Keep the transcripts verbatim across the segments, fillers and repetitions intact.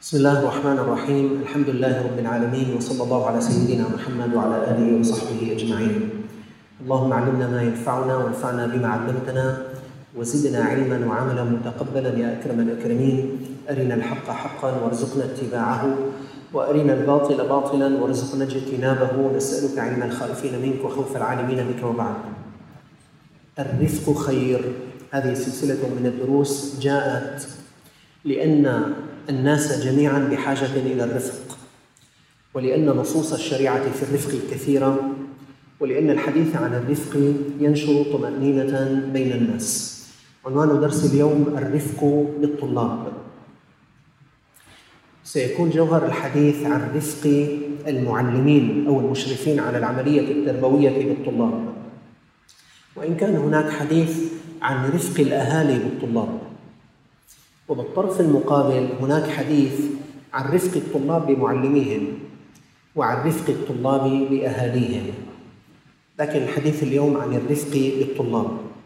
بسم الله الرحمن الرحيم. الحمد لله رب العالمين، وصلى الله على سيدنا محمد وعلى آله وصحبه أجمعين. اللهم علمنا ما ينفعنا وانفعنا بما علمتنا وزدنا علما وعملا متقبلا يا أكرم الأكرمين. أرنا الحق حقا وارزقنا اتباعه، وأرنا الباطل باطلا وارزقنا اجتنابه. نسألك علم الخائفين منك وخوف العالمين بك. وبعد، الرفق خير. هذه سلسلة من الدروس جاءت لأن الناس جميعاً بحاجة إلى الرفق، ولأن نصوص الشريعة في الرفق كثيرة، ولأن الحديث عن الرفق ينشر طمأنينة بين الناس. عنوان درس اليوم: الرفق بالطلاب. سيكون جوهر الحديث عن رفق المعلمين أو المشرفين على العملية التربوية بالطلاب، وإن كان هناك حديث عن رفق الأهالي بالطلاب. وبالطرف المقابل هناك حديث عن رفق الطلاب بمعلميهم وعن رفق الطلاب بأهاليهم، لكن الحديث اليوم عن الرفق بالطلاب.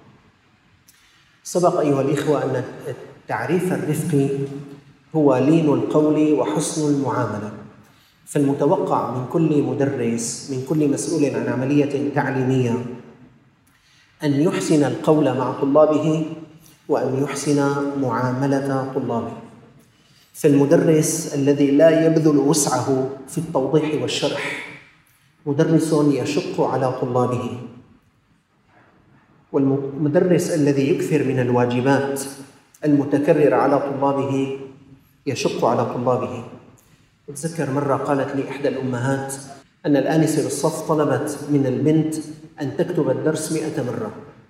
سبق أيها الإخوة أن تعريف الرفق هو لين القول وحسن المعاملة، فالمتوقع من كل مدرس، من كل مسؤول عن عملية تعليمية، أن يحسن القول مع طلابه وأن يحسن معاملة طلابه. فالمدرس الذي لا يبذل وسعه في التوضيح والشرح مدرس يشق على طلابه، والمدرس الذي يكثر من الواجبات المتكررة على طلابه يشق على طلابه. أتذكر مرة قالت لي إحدى الأمهات أن الآنسة بالصف طلبت من البنت أن تكتب الدرس مئة مرة.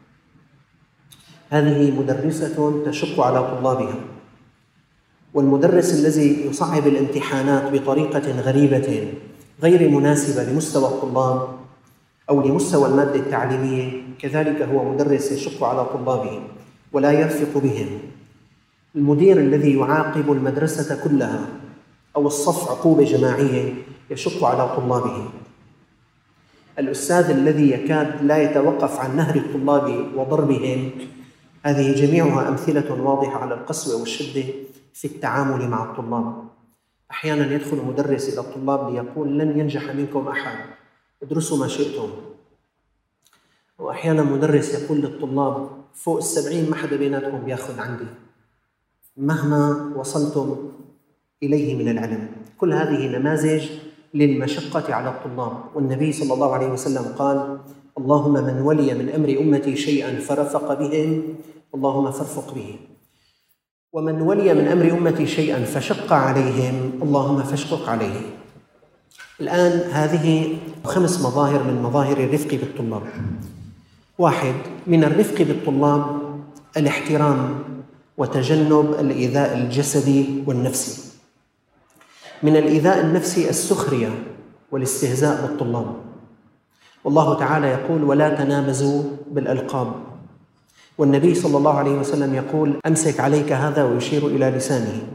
هذه مدرسة تشق على طلابها. والمدرس الذي يصعب الامتحانات بطريقة غريبة غير مناسبة لمستوى الطلاب أو لمستوى المادة التعليمية كذلك هو مدرس يشق على طلابه ولا يرفق بهم. المدير الذي يعاقب المدرسة كلها أو الصف عقوبة جماعية يشق على طلابه. الأستاذ الذي يكاد لا يتوقف عن نهر الطلاب وضربهم. هذه جميعها أمثلة واضحة على القسوة والشدة في التعامل مع الطلاب. أحيانا يدخل مدرس إلى الطلاب ليقول: لن ينجح منكم أحد، ادرسوا ما شئتم. وأحيانا مدرس يقول للطلاب: فوق السبعين ما حدا بيناتكم بياخذ عندي مهما وصلتم إليه من العلم. كل هذه نماذج للمشقة على الطلاب. والنبي صلى الله عليه وسلم قال: اللهم من ولي من أمر أمتي شيئا فرفق بهم اللهم فارفق به، ومن ولي من أمر أمتي شيئا فشق عليهم اللهم فاشقق عليه. الآن هذه خمس مظاهر من مظاهر الرفق بالطلاب. واحد، من الرفق بالطلاب الاحترام وتجنب الإيذاء الجسدي والنفسي. من الإيذاء النفسي السخرية والاستهزاء بالطلاب. والله تعالى يقول: ولا تنابزوا بالألقاب. والنبي صلى الله عليه وسلم يقول: أمسك عليك هذا، ويشير إلى لسانه.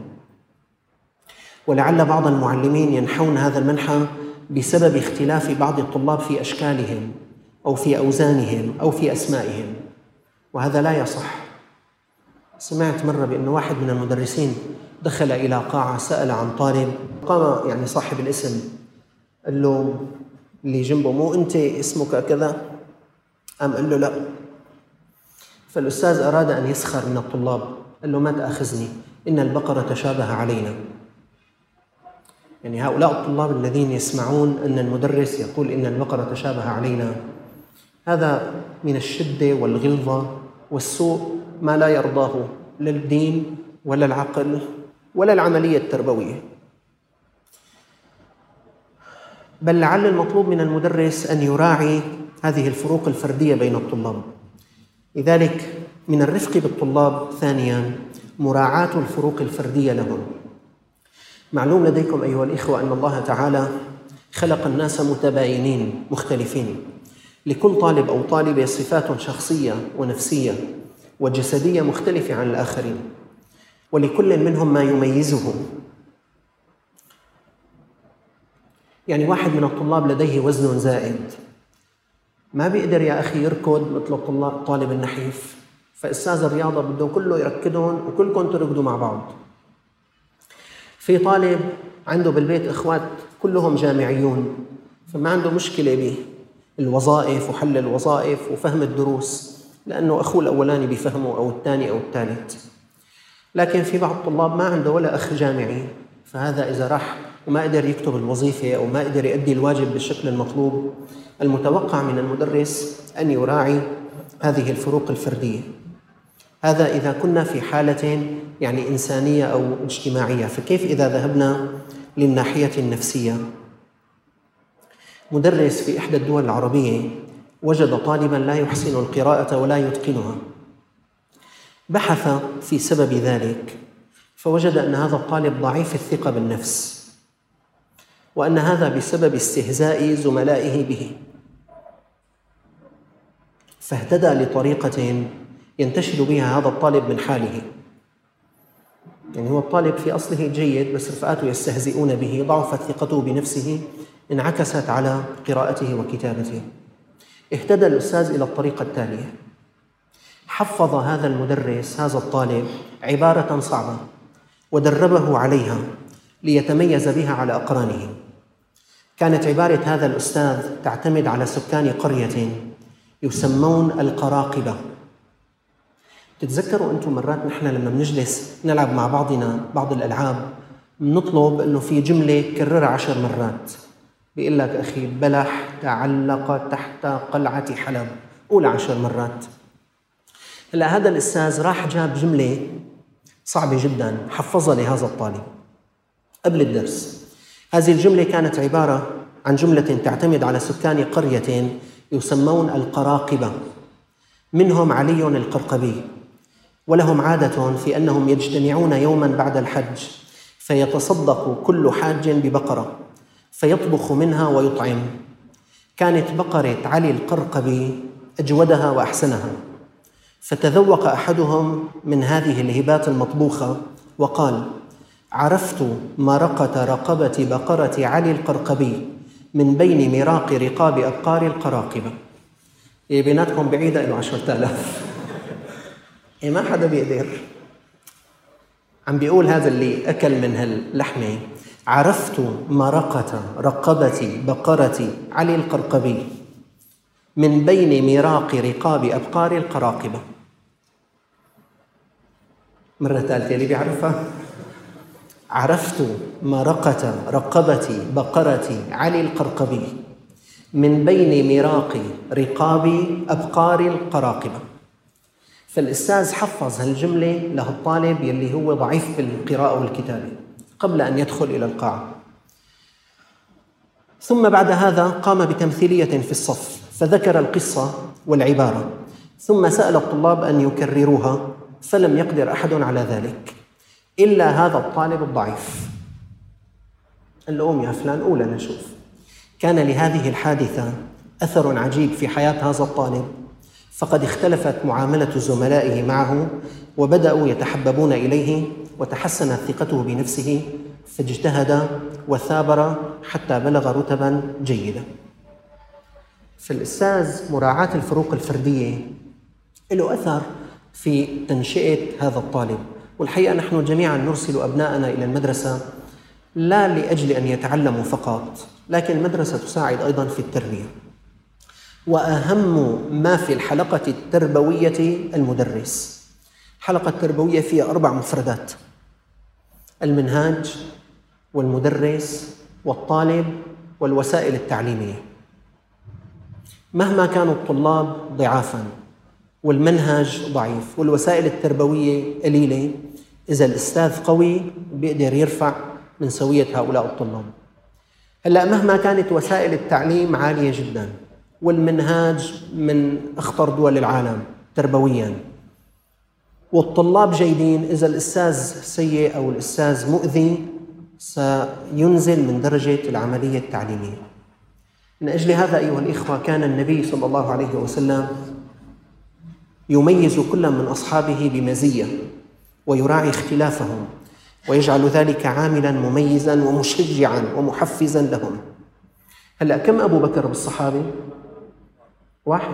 ولعل بعض المعلمين ينحون هذا المنحى بسبب اختلاف بعض الطلاب في أشكالهم أو في أوزانهم أو في أسمائهم، وهذا لا يصح. سمعت مرة بأن واحد من المدرسين دخل إلى قاعة سأل عن طالب، قام يعني صاحب الاسم قال له اللي جنبه: مو أنت اسمك كذا؟ قام قال له: لا. فالأستاذ أراد أن يسخر من الطلاب، قال له: ما تأخذني، إن البقرة تشابه علينا. يعني هؤلاء الطلاب الذين يسمعون أن المدرس يقول إن البقرة تشابه علينا، هذا من الشدة والغلظة والسوء ما لا يرضاه لا الدين ولا العقل ولا العملية التربوية. بل لعل المطلوب من المدرس أن يراعي هذه الفروق الفردية بين الطلاب. لذلك من الرفق بالطلاب ثانياً مراعاة الفروق الفردية لهم. معلوم لديكم أيها الإخوة أن الله تعالى خلق الناس متباينين مختلفين، لكل طالب أو طالبة صفات شخصية ونفسية وجسدية مختلفة عن الآخرين، ولكل منهم ما يميزه. يعني واحد من الطلاب لديه وزن زائد، ما بيقدر يا أخي يركض مثل الطلاب طالب النحيف، فأستاذ الرياضة بده كله يركضهم وكلكم تركضوا مع بعض. في طالب عنده بالبيت إخوات كلهم جامعيون، فما عنده مشكلة بالوظائف وحل الوظائف وفهم الدروس، لأنه أخوه الأولاني بيفهمه أو الثاني أو الثالث. لكن في بعض الطلاب ما عنده ولا أخ جامعي، فهذا إذا راح وما قدر يكتب الوظيفة أو ما قدر يؤدي الواجب بالشكل المطلوب، المتوقع من المدرس أن يراعي هذه الفروق الفردية. هذا إذا كنا في حالة يعني إنسانية أو اجتماعية. فكيف إذا ذهبنا للناحية النفسية؟ مدرس في إحدى الدول العربية وجد طالباً لا يحسن القراءة ولا يتقنها، بحث في سبب ذلك فوجد أن هذا الطالب ضعيف الثقة بالنفس، وأن هذا بسبب استهزاء زملائه به، فاهتدى لطريقة ينتشل بها هذا الطالب من حاله. يعني هو الطالب في أصله جيد بس رفقاته يستهزئون به، ضعفت ثقته بنفسه، انعكست على قراءته وكتابته. اهتدى الأستاذ إلى الطريقة التالية: حفظ هذا المدرس هذا الطالب عبارة صعبة ودربه عليها ليتميز بها على أقرانه. كانت عبارة هذا الأستاذ تعتمد على سكان قرية يسمون القراقبة. تتذكروا أنتم مرات نحن لما بنجلس نلعب مع بعضنا بعض الألعاب بنطلب أنه في جملة كررها عشر مرات، بيقول لك أخي بلح تعلق تحت قلعة حلب، قول عشر مرات. هلا هذا الأستاذ راح جاب جملة صعبة جدا حفظها لهذا الطالب قبل الدرس. هذه الجملة كانت عبارة عن جملة تعتمد على سكان قرية يسمون القراقبة، منهم علي القرقبي، ولهم عادة في أنهم يجتمعون يوما بعد الحج فيتصدق كل حاج ببقرة فيطبخ منها ويطعم. كانت بقرة علي القرقبي أجودها وأحسنها، فتذوق أحدهم من هذه الهبات المطبوخة وقال: عرفت مرقة رقبة بقرة علي القرقبي من بين مراق رقاب أبقار القراقبة. إيه بيناتكم بعيدة إنه عشرة آلاف. إيه ما حدا بيقدر. عم بيقول هذا اللي أكل من هاللحمة: عرفت مرقة رقبة بقرة علي القرقبي من بين مراق رقاب أبقار القراقبة. مرة ثالثة اللي بيعرفها: عرفت مرقة رقبة بقرة علي القرقبي من بين مراق رقاب أبقار القراقبة. فالأستاذ حفظ هالجملة له الطالب يلي هو ضعيف بالقراءة والكتابة قبل أن يدخل إلى القاعة. ثم بعد هذا قام بتمثيلية في الصف فذكر القصة والعبارة، ثم سأل الطلاب أن يكرروها، فلم يقدر أحد على ذلك إلا هذا الطالب الضعيف. قال له: قوم يا فلان قول أنا شوف. كان لهذه الحادثة أثر عجيب في حياة هذا الطالب، فقد اختلفت معاملة زملائه معه وبدأوا يتحببون إليه وتحسنت ثقته بنفسه، فاجتهد وثابر حتى بلغ رتبا جيدة. فالأستاذ مراعاة الفروق الفردية له أثر في تنشئة هذا الطالب. والحقيقة نحن جميعا نرسل أبناءنا إلى المدرسة لا لأجل أن يتعلموا فقط، لكن المدرسة تساعد أيضا في التربية. وأهم ما في الحلقة التربوية المدرس. الحلقة التربوية فيها أربع مفردات: المنهاج والمدرس والطالب والوسائل التعليمية. مهما كانوا الطلاب ضعافاً والمنهج ضعيف والوسائل التربوية قليلة، إذا الأستاذ قوي بيقدر يرفع من سوية هؤلاء الطلاب. هلأ مهما كانت وسائل التعليم عالية جداً والمنهاج من أخطر دول العالم تربوياً والطلاب جيدين، إذا الأستاذ سيء أو الأستاذ مؤذي سينزل من درجة العملية التعليمية. من أجل هذا أيها الإخوة كان النبي صلى الله عليه وسلم يميز كل من أصحابه بمزية ويراعي اختلافهم ويجعل ذلك عاملاً مميزاً ومشجعاً ومحفزاً لهم. هلأ كم أبو بكر بالصحابة؟ واحد.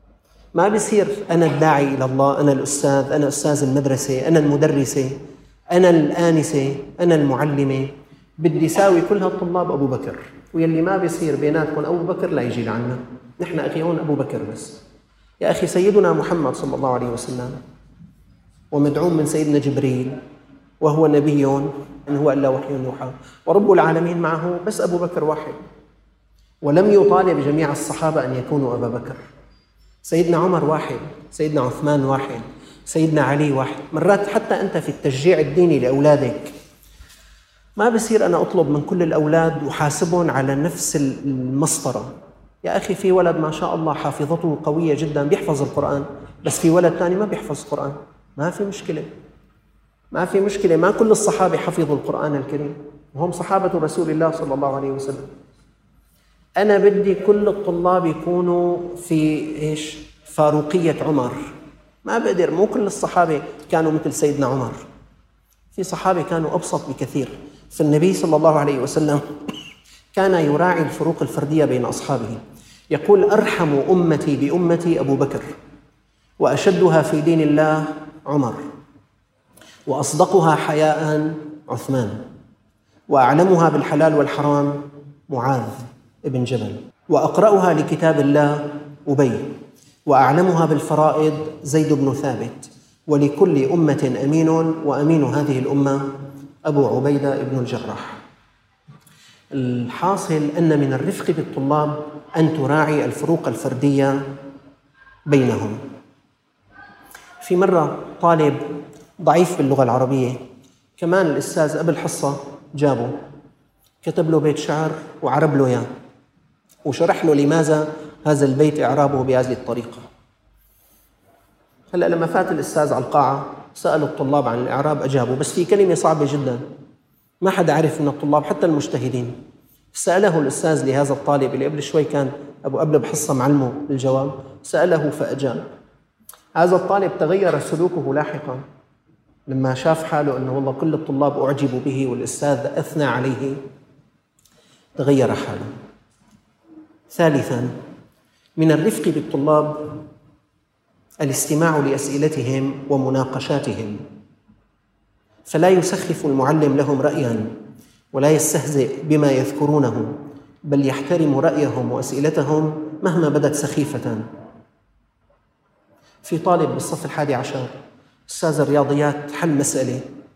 ما بيصير أنا الداعي إلى الله، أنا الأستاذ، أنا أستاذ المدرسة، أنا المدرسة، أنا الآنسة، أنا المعلمة، بدي ساوي كل هالطلاب أبو بكر، ويلي ما بيصير بيناتكم أبو بكر لا يجي لعنا، نحن أخي هون أبو بكر بس. يا أخي سيدنا محمد صلى الله عليه وسلم ومدعوم من سيدنا جبريل وهو نبي إن هو إلا وحي يوحى، ورب العالمين معه، بس أبو بكر واحد. ولم يطالب جميع الصحابة أن يكونوا أبا بكر. سيدنا عمر واحد، سيدنا عثمان واحد، سيدنا علي واحد. مرات حتى أنت في التشجيع الديني لأولادك ما بصير أنا أطلب من كل الأولاد وحاسبهم على نفس المسطرة. يا أخي في ولد ما شاء الله حافظته قوية جدا بيحفظ القرآن، بس في ولد ثاني ما بيحفظ القرآن، ما في مشكلة، ما في مشكلة. ما كل الصحابة حفظوا القرآن الكريم وهم صحابة رسول الله صلى الله عليه وسلم. أنا بدي كل الطلاب يكونوا في إيش؟ فاروقية عمر. ما بقدر، مو كل الصحابة كانوا مثل سيدنا عمر، في صحابة كانوا أبسط بكثير. فالنبي صلى الله عليه وسلم كان يراعي الفروق الفردية بين أصحابه. يقول: أرحم أمتي بأمتي أبو بكر، وأشدها في دين الله عمر، وأصدقها حياء عثمان، وأعلمها بالحلال والحرام معاذ ابن جبل، وأقرأها لكتاب الله أبي، وأعلمها بالفرائض زيد بن ثابت، ولكل أمة أمين، وأمين هذه الأمة أبو عبيدة بن الجراح. الحاصل أن من الرفق بالطلاب أن تراعي الفروق الفردية بينهم. في مرة طالب ضعيف باللغة العربية، كمان الأستاذ قبل حصة جابه كتب له بيت شعر وعرب له إياه، وشرح له لماذا هذا البيت إعرابه بهذه الطريقة. هلأ لما فات الأستاذ على القاعة سأل الطلاب عن الإعراب، أجابوا، بس في كلمة صعبة جدا ما حدا عرف من الطلاب حتى المجتهدين. سأله الأستاذ لهذا الطالب اللي قبل شوي كان أبو قبل بحصة معلمه الجواب، سأله فأجاب. هذا الطالب تغير سلوكه لاحقا لما شاف حاله أنه والله كل الطلاب أعجبوا به والأستاذ أثنى عليه، تغير حاله. ثالثاً، من الرفق بالطلاب الاستماع لأسئلتهم ومناقشاتهم، فلا يسخف المعلم لهم رأياً ولا يستهزئ بما يذكرونه، بل يحترم رأيهم وأسئلتهم مهما بدت سخيفة. في طالب بالصف الحادي عشر أستاذ الرياضيات حل مسألة،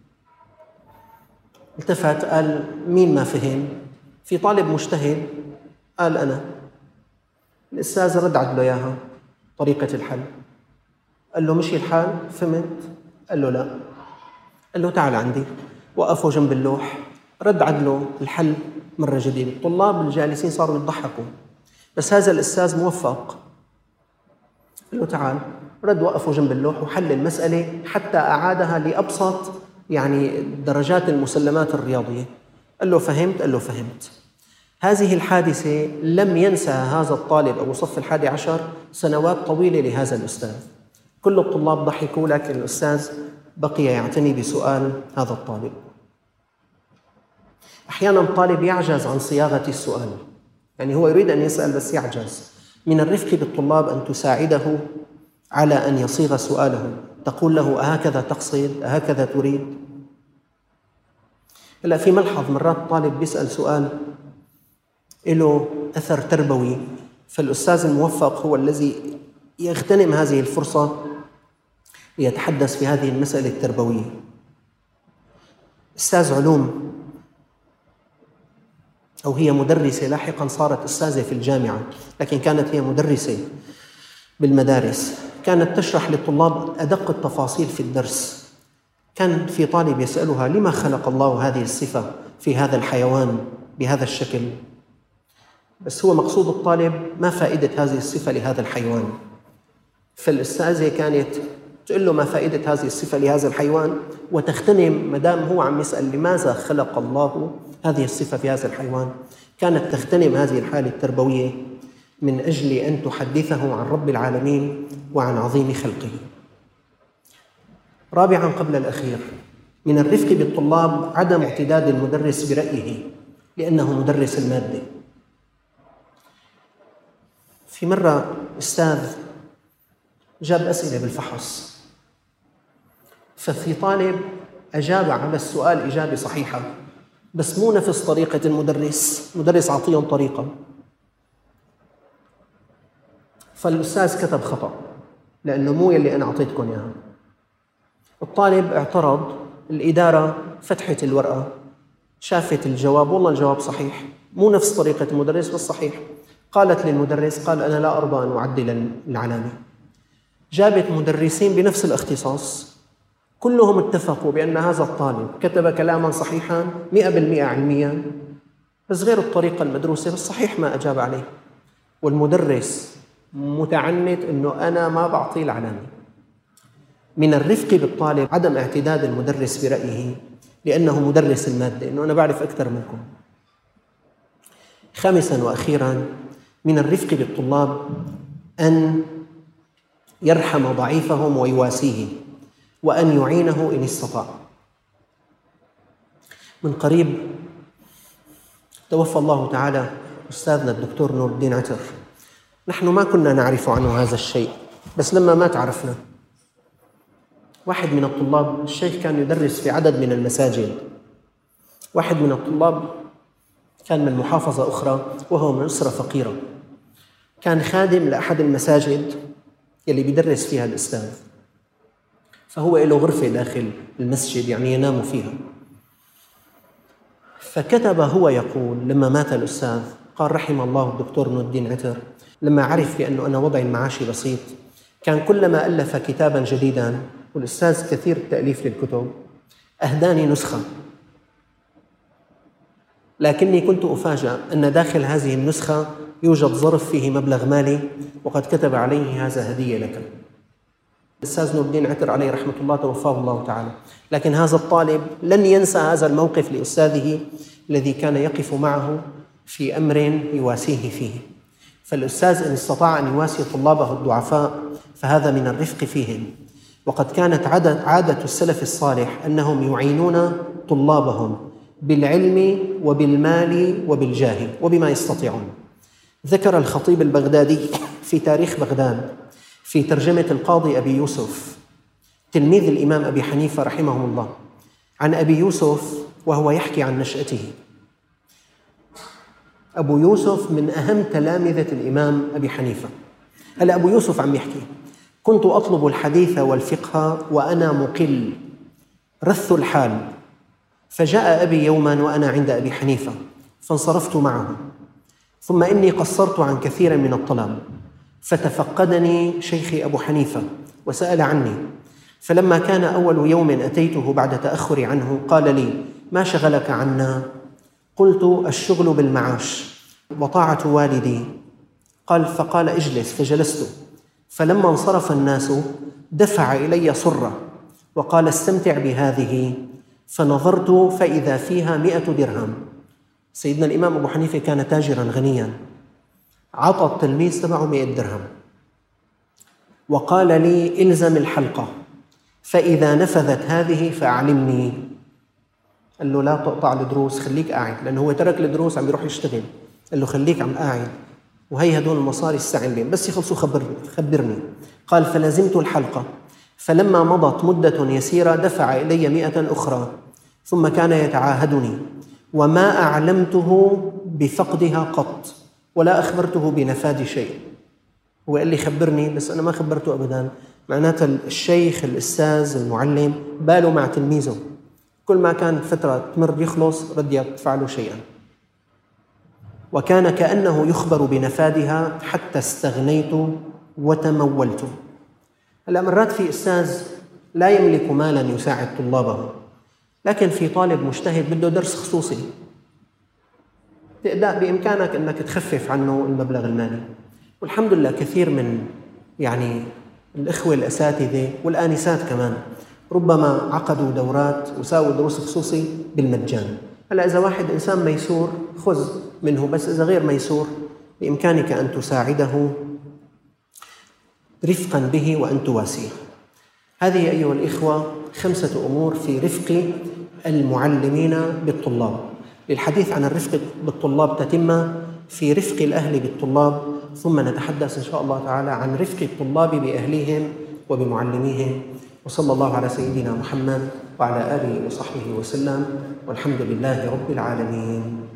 التفت قال: مين ما فهم؟ في طالب مجتهد قال: أنا. الأستاذ رد عدله إياها طريقة الحل، قال له: مشي الحال؟ فهمت؟ قال له: لا. قال له: تعال عندي. وقفوا جنب اللوح، رد عدله الحل مرة جديدة. الطلاب الجالسين صاروا يضحكوا، بس هذا الأستاذ موفق. قال له: تعال. رد وقفوا جنب اللوح وحل المسألة حتى أعادها لأبسط يعني درجات المسلمات الرياضية. قال له: فهمت؟ قال له: فهمت. هذه الحادثة لم ينسى هذا الطالب أبو صف الحادي عشر سنوات طويلة لهذا الأستاذ. كل الطلاب ضحكوا، لكن الأستاذ بقي يعتني بسؤال هذا الطالب. أحياناً الطالب يعجز عن صياغة السؤال، يعني هو يريد أن يسأل بس يعجز. من الرفق بالطلاب أن تساعده على أن يصيغ سؤاله، تقول له: أهكذا تقصد؟ أهكذا تريد؟ هلا في ملحظ، مرات طالب بيسأل سؤال له أثر تربوي، فالأستاذ الموفق هو الذي يغتنم هذه الفرصة ليتحدث في هذه المسألة التربوية. أستاذ علوم، أو هي مدرسة، لاحقاً صارت أستاذة في الجامعة، لكن كانت هي مدرسة بالمدارس، كانت تشرح للطلاب أدق التفاصيل في الدرس. كان في طالب يسألها: لما خلق الله هذه الصفة في هذا الحيوان بهذا الشكل؟ بس هو مقصود الطالب ما فائدة هذه الصفة لهذا الحيوان. فالأستاذة كانت تقول له: ما فائدة هذه الصفة لهذا الحيوان؟ وتغتنم مدام هو عم يسأل لماذا خلق الله هذه الصفة في هذا الحيوان، كانت تغتنم هذه الحالة التربوية من أجل أن تحدثه عن رب العالمين وعن عظيم خلقه. رابعاً قبل الأخير، من الرفق بالطلاب عدم اعتداد المدرس برأيه لأنه مدرس المادة. في مرة أستاذ جاب أسئلة بالفحص، ففي طالب أجاب على السؤال إجابة صحيحة، بس مو نفس طريقة المدرس. المدرس عطيهم طريقة، فالأستاذ كتب خطأ لأنه مو يلي أنا أعطيتكم إياها. الطالب اعترض، الإدارة فتحت الورقة، شافت الجواب، والله الجواب صحيح، مو نفس طريقة المدرس بس صحيح. قالت للمدرس، قال أنا لا أرضى أن أعدل العلامة. جابت مدرسين بنفس الاختصاص، كلهم اتفقوا بأن هذا الطالب كتب كلاما صحيحا مئة بالمئة علميا، بس غير الطريقة المدروسة، بس صحيح ما أجاب عليه. والمدرس متعنت أنه أنا ما بعطيه العلامة. من الرفق بالطالب عدم اعتداد المدرس برأيه لأنه مدرس المادة، أنه أنا بعرف أكثر منكم. خامساً وأخيراً، من الرفق بالطلاب أن يرحم ضعيفهم ويواسيه، وأن يعينه إن استطاع. من قريب توفى الله تعالى أستاذنا الدكتور نور الدين عتر. نحن ما كنا نعرف عنه هذا الشيء، بس لما مات عرفنا. واحد من الطلاب، الشيخ كان يدرس في عدد من المساجد، واحد من الطلاب كان من محافظة أخرى وهو من أسرة فقيرة، كان خادم لأحد المساجد يلي بيدرس فيها الأستاذ، فهو له غرفة داخل المسجد يعني ينام فيها. فكتب هو يقول لما مات الأستاذ، قال رحم الله الدكتور نور الدين عتر، لما عرف بأنه أنا وضعي المعاشي بسيط كان كلما ألف كتابا جديدا، والأستاذ كثير التأليف للكتب، أهداني نسخة، لكني كنت أفاجأ أن داخل هذه النسخة يوجد ظرف فيه مبلغ مالي وقد كتب عليه هذا هدية لك. الأستاذ نور الدين عتر عليه رحمة الله توفاه الله تعالى، لكن هذا الطالب لن ينسى هذا الموقف لأستاذه الذي كان يقف معه في أمر يواسيه فيه. فالأستاذ إن استطاع أن يواسي طلابه الضعفاء فهذا من الرفق فيهم. وقد كانت عادة, عادة السلف الصالح أنهم يعينون طلابهم بالعلم وبالمال وبالجاه وبما يستطيعون. ذكر الخطيب البغدادي في تاريخ بغداد في ترجمة القاضي أبي يوسف تلميذ الإمام أبي حنيفة رحمه الله عن أبي يوسف وهو يحكي عن نشأته. أبو يوسف من أهم تلامذة الإمام أبي حنيفة. هلأ أبو يوسف عم يحكي: كنت أطلب الحديث والفقه وأنا مقل رث الحال، فجاء أبي يوما وأنا عند أبي حنيفة فانصرفت معه، ثم إني قصرت عن كثير من الطلب، فتفقدني شيخي أبو حنيفة وسأل عني، فلما كان أول يوم أتيته بعد تأخري عنه قال لي: ما شغلك عنا؟ قلت: الشغل بالمعاش وطاعة والدي. قال فقال: اجلس، فجلست، فلما انصرف الناس دفع إلي صرة وقال: استمتع بهذه، فنظرت فإذا فيها مئة درهم. سيدنا الإمام أبو حنيفة كان تاجراً غنياً، عطى التلميذ تبعه مئة درهم وقال لي: إلزم الحلقة، فإذا نفذت هذه فأعلمني. قال له: لا تقطع الدروس، خليك قاعد، لأنه هو ترك الدروس عم يروح يشتغل. قال له: خليك عم قاعد، وهي هدول المصاري استعن بهم، بس يخلصوا خبرني خبرني. قال فلزمت الحلقة، فلما مضت مدة يسيرة دفع إلي مئة أخرى، ثم كان يتعاهدني وما أعلمته بفقدها قط ولا أخبرته بنفاد شيء. هو قال لي خبرني، بس أنا ما خبرته أبداً. معناتها الشيخ الأستاذ المعلم باله مع تلميذه، كل ما كان فترة تمر يخلص رد يدفع له شيئاً، وكان كأنه يخبر بنفادها حتى استغنيت وتمولت. هلا مرات في أستاذ لا يملك مالاً يساعد طلابه، لكن في طالب مجتهد بده درس خصوصي، تقدر بإمكانك أنك تخفف عنه المبلغ المالي. والحمد لله كثير من يعني الإخوة الأساتذة والآنسات كمان ربما عقدوا دورات وساووا دروس خصوصي بالمجان. هلا إذا واحد إنسان ميسور خذ منه، بس إذا غير ميسور بإمكانك أن تساعده رفقاً به وأن تواسيه. هذه أيها الإخوة خمسة أمور في رفق المعلمين بالطلاب. للحديث عن الرفق بالطلاب تتم في رفق الأهل بالطلاب، ثم نتحدث إن شاء الله تعالى عن رفق الطلاب بأهليهم وبمعلميهم. وصلى الله على سيدنا محمد وعلى آله وصحبه وسلم، والحمد لله رب العالمين.